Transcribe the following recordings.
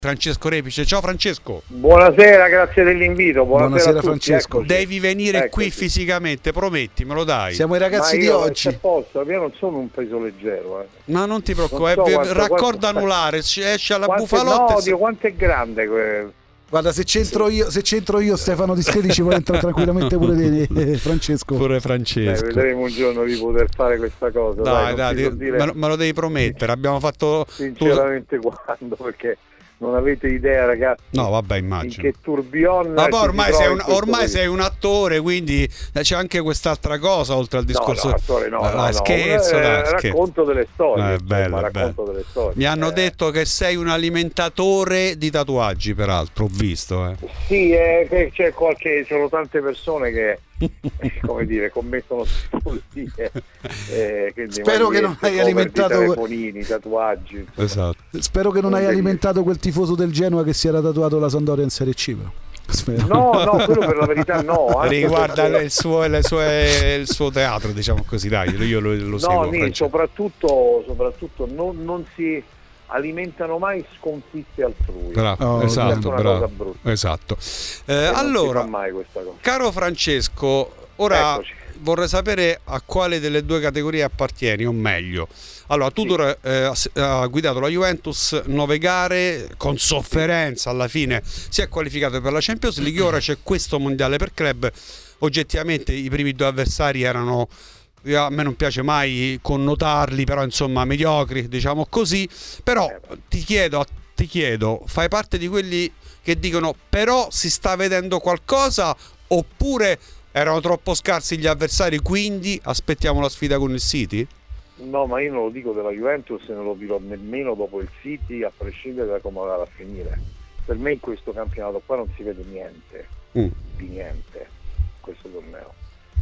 Francesco Repice. Ciao Francesco. Buonasera, grazie dell'invito. Buonasera a tutti. Francesco. Eccoci. Devi venire qui fisicamente, prometti, me lo dai. Siamo i ragazzi di oggi. Posso, io non sono un peso leggero. Ma non ti preoccupare, raccordo anulare, esce alla bufalotta. No, Dio, quanto è grande Guarda, se c'entro io Stefano Dischedi ci può entrare tranquillamente pure Francesco. Pure Francesco. Vedremo un giorno di poter fare questa cosa. Dai, me lo devi promettere. Abbiamo fatto sinceramente quando, perché non avete idea, ragazzi. No, vabbè, immagino. In che tourbillon. Ma poi ormai sei un attore, quindi c'è anche quest'altra cosa oltre al discorso. No, attore no. Scherzo, racconto delle storie. Racconto delle storie. Mi hanno detto che sei un alimentatore di tatuaggi, peraltro, ho visto. Sì, sono tante persone che come dire, commettono follie. Spero che non hai alimentato telefonini, tatuaggi. Esatto. Spero che non hai alimentato quel tifoso del Genoa che si era tatuato la Sampdoria in Serie C, però. No, quello per la verità no. Riguarda il suo teatro, diciamo così, dai, io lo seguo. No, soprattutto non si alimentano mai sconfitte altrui. Bravo, esatto. Allora, mai questa cosa. Caro Francesco, ora Eccoci. vorrei sapere a quale delle due categorie appartieni, o meglio. Allora, Tudor ha guidato la Juventus 9 gare con sofferenza, alla fine si è qualificato per la Champions League. Ora c'è questo mondiale per club. Oggettivamente i primi due avversari erano, a me non piace mai connotarli, però insomma mediocri, diciamo così. Però ti chiedo, fai parte di quelli che dicono però si sta vedendo qualcosa, oppure erano troppo scarsi gli avversari, quindi aspettiamo la sfida con il City? No, ma io non lo dico della Juventus e non lo dirò nemmeno dopo il City, a prescindere da come andrà a finire. Per me in questo campionato qua non si vede niente, di niente, questo torneo.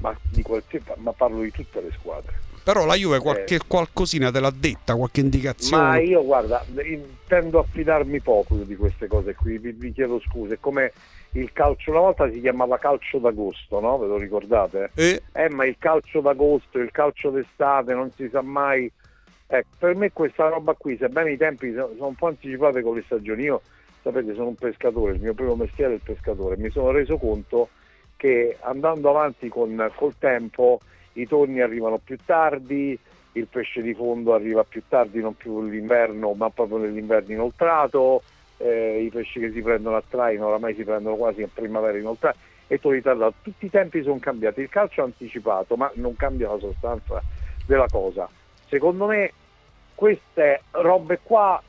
Ma parlo di tutte le squadre. Però la Juve qualcosina te l'ha detta, qualche indicazione? Ma io, guarda, tendo a fidarmi poco di queste cose qui, vi chiedo scuse. È come il calcio, una volta si chiamava calcio d'agosto, no? Ve lo ricordate? Ma il calcio d'agosto, il calcio d'estate, non si sa mai. Per me questa roba qui, sebbene i tempi sono un po' anticipati con le stagioni, io, sapete, sono un pescatore, il mio primo mestiere è il pescatore, mi sono reso conto che andando avanti col tempo i tonni arrivano più tardi, il pesce di fondo arriva più tardi, non più l'inverno ma proprio nell'inverno inoltrato, i pesci che si prendono a traino oramai si prendono quasi a primavera inoltrato e ritardato. Tutti i tempi sono cambiati, il calcio è anticipato ma non cambia la sostanza della cosa. Secondo me queste robe qua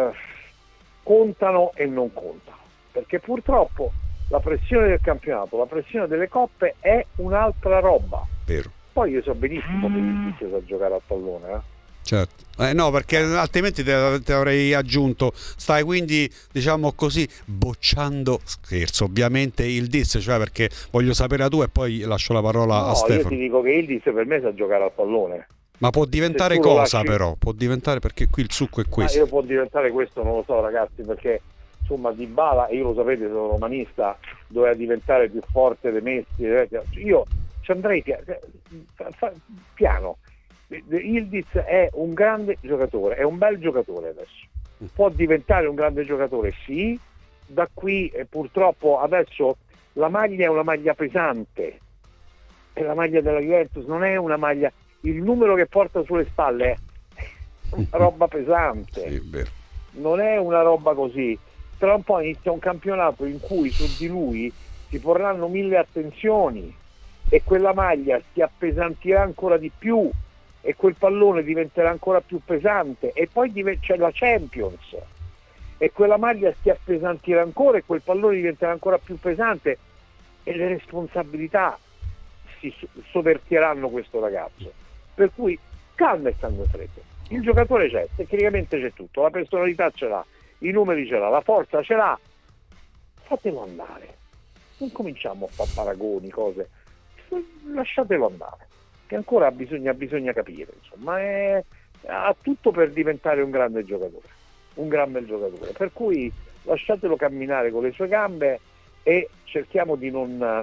contano e non contano, perché purtroppo la pressione del campionato, la pressione delle coppe è un'altra roba. Vero. Poi io so benissimo che l'Inter sa giocare a pallone, Certo. No, perché altrimenti te avrei aggiunto, stai quindi, diciamo così, bocciando, scherzo, ovviamente il Diz, cioè perché voglio sapere la tua e poi lascio la parola a Stefano. Io ti dico che il Diz per me sa giocare a pallone. Ma può diventare cosa però? Può diventare, perché qui il succo è questo. Io può diventare questo, non lo so ragazzi, perché insomma Dybala, io lo sapete, sono romanista, doveva diventare più forte dei Messi, io ci andrei piano. Yildiz è un grande giocatore, è un bel giocatore adesso, può diventare un grande giocatore, sì, da qui purtroppo adesso la maglia è una maglia pesante e la maglia della Juventus non è una maglia, il numero che porta sulle spalle è una roba pesante, sì, vero. Non è una roba così. Tra un po' inizia un campionato in cui su di lui si porranno 1000 attenzioni e quella maglia si appesantirà ancora di più e quel pallone diventerà ancora più pesante e poi c'è la Champions e quella maglia si appesantirà ancora e quel pallone diventerà ancora più pesante e le responsabilità si sovvertiranno questo ragazzo, per cui calma e sangue freddo. Il giocatore c'è, tecnicamente c'è tutto, la personalità ce l'ha, i numeri ce l'ha, la forza ce l'ha, fatelo andare, non cominciamo a fare paragoni, cose, lasciatelo andare, che ancora bisogna capire, insomma, ha tutto per diventare un grande giocatore, un gran bel giocatore, per cui lasciatelo camminare con le sue gambe e cerchiamo di non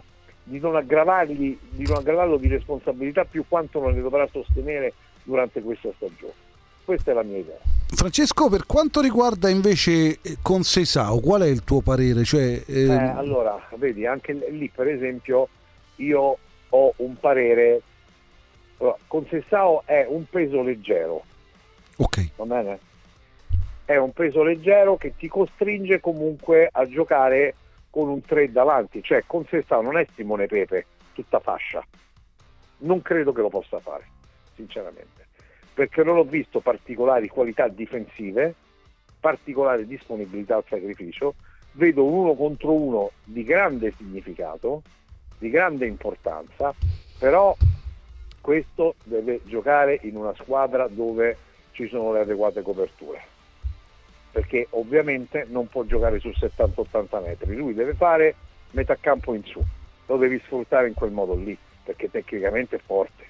aggravarlo di responsabilità più quanto non le dovrà sostenere durante questa stagione. Questa è la mia idea. Francesco, per quanto riguarda invece Conceição, qual è il tuo parere? Allora, vedi, anche lì per esempio io ho un parere. Allora, Conceição è un peso leggero, ok, va bene? È un peso leggero che ti costringe comunque a giocare con un 3 davanti, cioè Conceição non è Simone Pepe tutta fascia, non credo che lo possa fare, sinceramente, perché non ho visto particolari qualità difensive, particolare disponibilità al sacrificio. Vedo un 1 contro 1 di grande significato, di grande importanza, però questo deve giocare in una squadra dove ci sono le adeguate coperture, perché ovviamente non può giocare su 70-80 metri, lui deve fare metà campo in su, lo devi sfruttare in quel modo lì, perché tecnicamente è forte,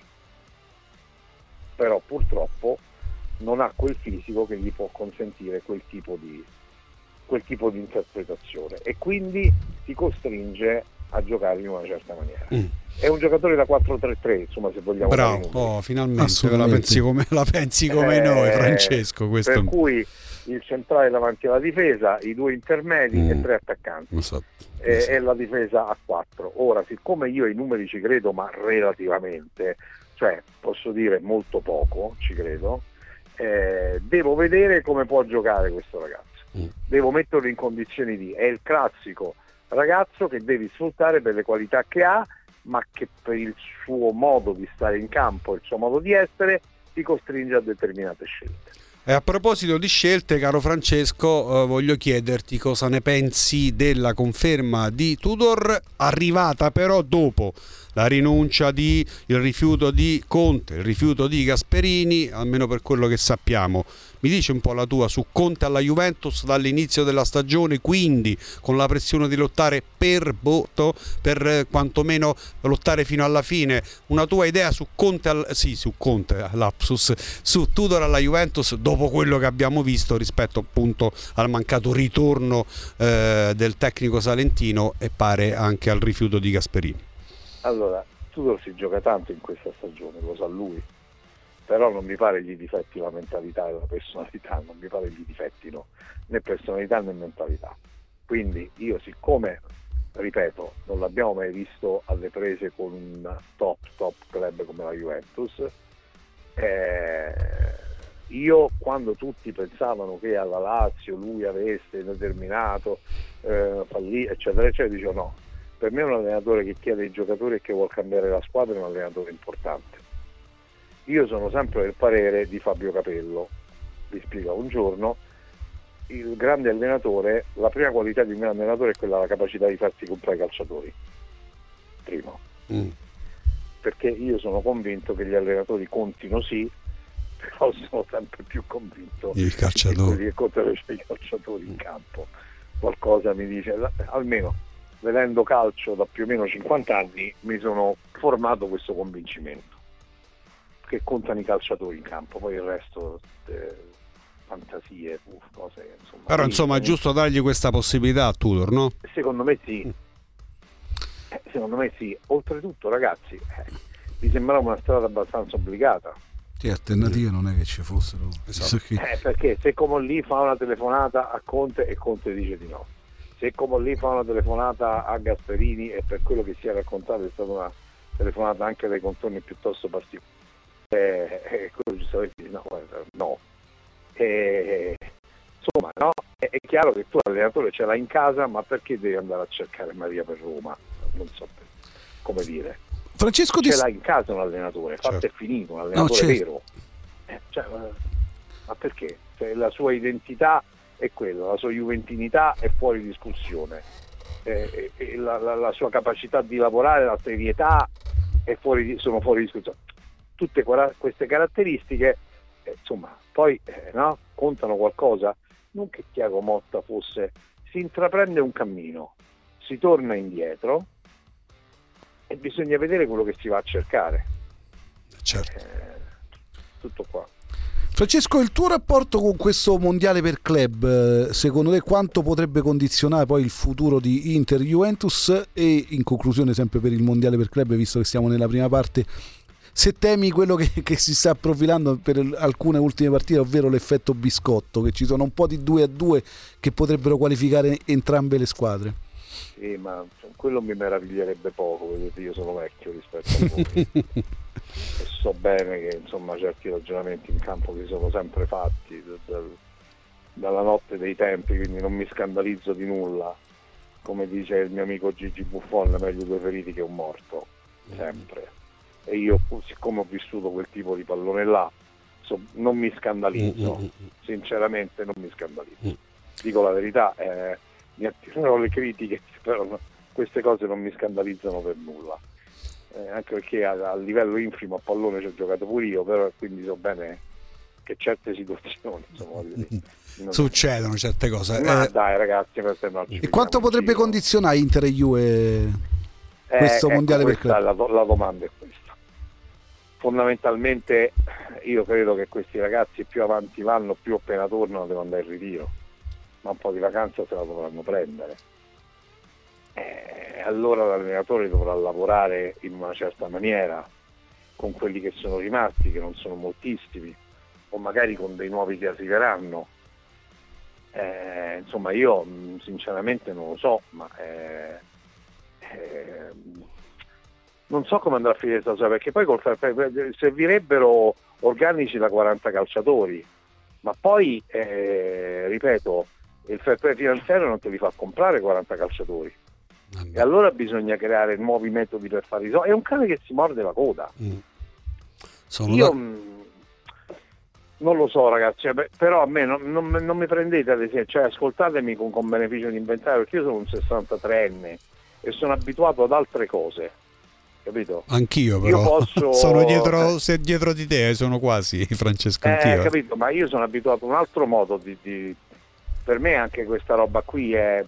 però purtroppo non ha quel fisico che gli può consentire quel tipo di interpretazione, e quindi ti costringe a giocare in una certa maniera. È un giocatore da 4-3-3, insomma, se vogliamo. Bravo, finalmente la pensi come noi, Francesco. Questo per cui il centrale davanti alla difesa, i 2 intermedi e 3 attaccanti. Esatto. E la difesa a 4. Ora, siccome io ai numeri ci credo, ma relativamente, cioè posso dire molto poco, ci credo, devo vedere come può giocare questo ragazzo. Devo metterlo in condizioni è il classico ragazzo che devi sfruttare per le qualità che ha, ma che per il suo modo di stare in campo, il suo modo di essere, ti costringe a determinate scelte. E a proposito di scelte, caro Francesco, voglio chiederti cosa ne pensi della conferma di Tudor, arrivata però dopo la rinuncia il rifiuto di Conte, il rifiuto di Gasperini, almeno per quello che sappiamo. Mi dici un po' la tua su Conte alla Juventus dall'inizio della stagione, quindi con la pressione di lottare per quantomeno lottare fino alla fine. Una tua idea su Conte, su Tudor alla Juventus dopo quello che abbiamo visto rispetto appunto al mancato ritorno del tecnico salentino e pare anche al rifiuto di Gasperini. Allora, Tudor si gioca tanto in questa stagione, lo sa lui, però non mi pare gli difetti la mentalità e la personalità, non mi pare gli difettino né personalità né mentalità. Quindi io, siccome, ripeto, non l'abbiamo mai visto alle prese con un top club come la Juventus, io, quando tutti pensavano che alla Lazio lui avesse determinato fallì, eccetera eccetera, dicevo no, per me è un allenatore che chiede ai giocatori e che vuol cambiare la squadra, è un allenatore importante. Io sono sempre del parere di Fabio Capello, vi spiego, un giorno il grande allenatore, la prima qualità di un grande allenatore è quella, la capacità di farsi comprare i calciatori, primo, perché io sono convinto che gli allenatori contino sì, però sono sempre più convinto che contano i calciatori in campo. Qualcosa mi dice, almeno vedendo calcio da più o meno 50 anni mi sono formato questo convincimento, che contano i calciatori in campo, poi il resto fantasie, cose, insomma. Però insomma è giusto dargli questa possibilità a Tudor, no? Secondo me sì. Secondo me sì. Oltretutto, ragazzi, mi sembrava una strada abbastanza obbligata. Sì, alternative non è che ci fossero. Esatto. Perché se Comolli fa una telefonata a Conte e Conte dice di no, se Comolli fa una telefonata a Gasperini, e per quello che si è raccontato è stata una telefonata anche dai contorni piuttosto particolari, quello giustamente dice no. Insomma, no? È chiaro che tu l'allenatore ce l'hai in casa, ma perché devi andare a cercare Maria per Roma? Non so come dire. Francesco, ce l'hai in casa un allenatore, fatto e finito, un allenatore vero. Ma perché? Cioè, la sua identità è quella, la sua juventinità è fuori discussione, la sua capacità di lavorare, la serietà sono fuori discussione. Tutte queste caratteristiche, insomma, poi contano qualcosa. Non che Thiago Motta si intraprende un cammino, si torna indietro e bisogna vedere quello che si va a cercare. Certo. Tutto qua. Francesco, il tuo rapporto con questo mondiale per club, secondo te quanto potrebbe condizionare poi il futuro di Inter Juventus? E in conclusione, sempre per il mondiale per club, visto che siamo nella prima parte, se temi quello che si sta profilando per alcune ultime partite, ovvero l'effetto biscotto, che ci sono un po' di 2-2 che potrebbero qualificare entrambe le squadre. Sì, ma quello mi meraviglierebbe poco, vedete, io sono vecchio rispetto a voi e so bene che insomma certi ragionamenti in campo si sono sempre fatti dalla notte dei tempi, quindi non mi scandalizzo di nulla. Come dice il mio amico Gigi Buffon, meglio 2 feriti che un morto, sempre. E io, siccome ho vissuto quel tipo di pallone là, non mi scandalizzo, sinceramente non mi scandalizzo. Dico la verità, mi attirerò le critiche, però queste cose non mi scandalizzano per nulla. Anche perché a livello infimo a pallone ci ho giocato pure io, però quindi so bene che certe situazioni succedono certe cose. Ma dai ragazzi, e quanto potrebbe condizionare Inter e Juve questo mondiale per club? La domanda è questa. Fondamentalmente io credo che questi ragazzi più avanti vanno, più appena tornano devono andare in ritiro, ma un po' di vacanza se la dovranno prendere. Allora l'allenatore dovrà lavorare in una certa maniera con quelli che sono rimasti, che non sono moltissimi, o magari con dei nuovi che arriveranno. Insomma, io sinceramente non lo so, ma non so come andrà a finire questa cosa, perché poi servirebbero organici da 40 calciatori, ma poi ripeto, il fair play finanziario non te li fa comprare 40 calciatori. E allora bisogna creare nuovi metodi per fare i soldi. È un cane che si morde la coda. Io non lo so ragazzi, però a me non mi prendete ad esempio, cioè ascoltatemi con beneficio di inventario, perché io sono un 63enne e sono abituato ad altre cose, capito? Anch'io però io posso... sono dietro di te, sono quasi Francesco, anch'io. Capito, ma io sono abituato a un altro modo per me anche questa roba qui è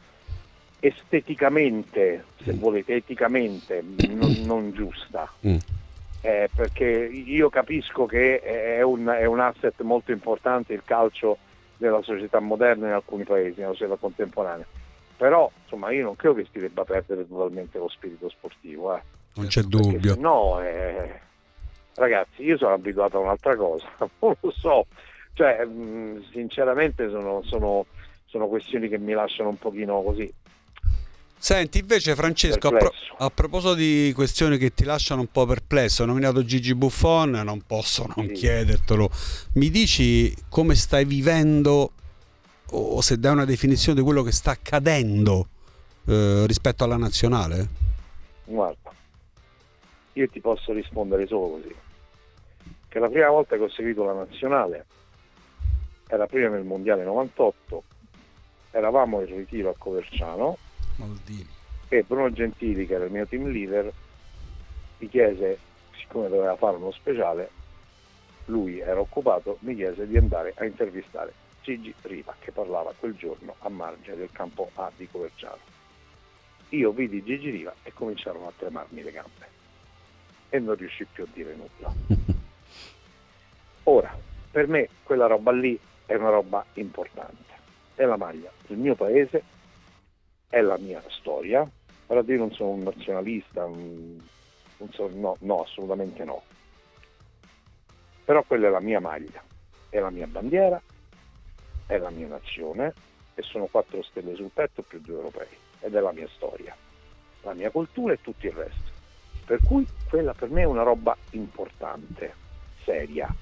esteticamente, se volete, eticamente non giusta. Perché io capisco che è un asset molto importante il calcio della società moderna in alcuni paesi, nella società contemporanea, però insomma io non credo che si debba perdere totalmente lo spirito sportivo, non c'è dubbio. No, ragazzi, io sono abituato a un'altra cosa, non lo so, cioè sinceramente sono questioni che mi lasciano un pochino così. Senti, invece Francesco, a proposito di questioni che ti lasciano un po' perplesso, ho nominato Gigi Buffon, non posso non chiedertelo. Mi dici come stai vivendo, o se dai una definizione di quello che sta accadendo rispetto alla nazionale? Guarda, io ti posso rispondere solo così, che la prima volta che ho seguito la nazionale era prima del mondiale 98, eravamo in ritiro a Coverciano e Bruno Gentili, che era il mio team leader, mi chiese, siccome doveva fare uno speciale, lui era occupato, mi chiese di andare a intervistare Gigi Riva, che parlava quel giorno a margine del campo A di Coverciano. Io vidi Gigi Riva e cominciarono a tremarmi le gambe e non riuscì più a dire nulla. Ora, per me quella roba lì è una roba importante, è la maglia del mio paese, è la mia storia. Ora io non sono un nazionalista, no, assolutamente no. Però quella è la mia maglia, è la mia bandiera, è la mia nazione e sono 4 stelle sul petto più 2 europei ed è la mia storia, la mia cultura e tutto il resto. Per cui quella per me è una roba importante, seria.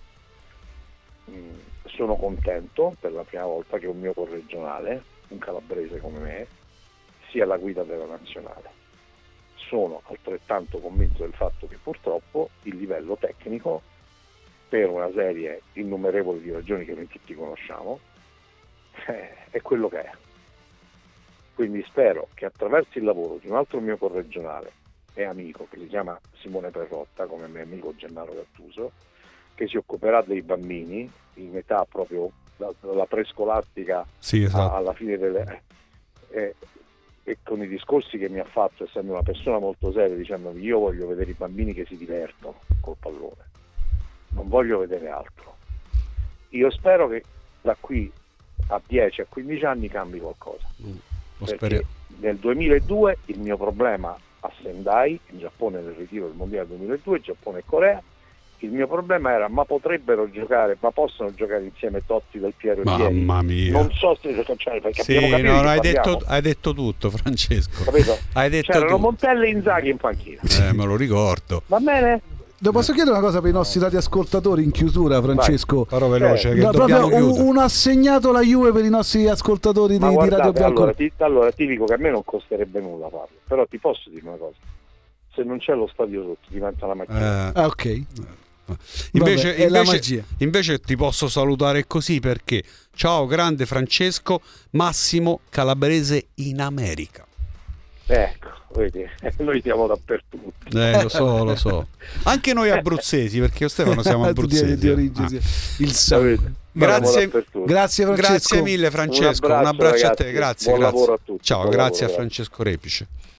Sono contento per la prima volta che un mio corregionale, un calabrese come me, sia la guida della nazionale. Sono altrettanto convinto del fatto che purtroppo il livello tecnico, per una serie innumerevole di ragioni che noi tutti conosciamo, è quello che è. Quindi spero che attraverso il lavoro di un altro mio corregionale e amico, che si chiama Simone Perrotta, come mio amico Gennaro Gattuso, che si occuperà dei bambini in età proprio dalla prescolastica alla fine delle... e con i discorsi che mi ha fatto, essendo una persona molto seria, dicendomi io voglio vedere i bambini che si divertono col pallone, non voglio vedere altro. Io spero che da qui a 10-15 anni cambi qualcosa, perché nel 2002 il mio problema a Sendai, in Giappone, nel ritiro del mondiale 2002, Giappone e Corea. Il mio problema era: ma potrebbero giocare, ma possono giocare insieme Totti, Del Piero e Pieri? Mamma mia. Non so se perché Sì, abbiamo capito no, che hai detto tutto, Francesco. capito? Hai detto C'erano tutto. Montella e Inzaghi in panchina. Me lo ricordo. Va bene? Lo posso chiedere una cosa per i nostri radioascoltatori in chiusura, Francesco? Farò veloce, che No, dobbiamo proprio chiudere. un assegnato la Juve per i nostri ascoltatori Ma di Radio guardate, Bianco. allora ti dico che a me non costerebbe nulla farlo, però ti posso dire una cosa: se non c'è lo stadio sotto diventa la macchina. Ah, ok. Invece, Vabbè, è la magia. invece ti posso salutare così, perché ciao grande Francesco, Massimo Calabrese in America. Ecco, vedi, noi siamo dappertutto. Lo so. Anche noi abruzzesi, perché io e Stefano siamo abruzzesi. Di origine, sì. Il sangue. Sapete? Grazie. Siamo dappertutto. Grazie Francesco. Grazie mille Francesco, un abbraccio, abbraccio a te, ragazzi. grazie. Buon grazie. lavoro a tutti. Ciao, Buon grazie lavoro, a Francesco Repice.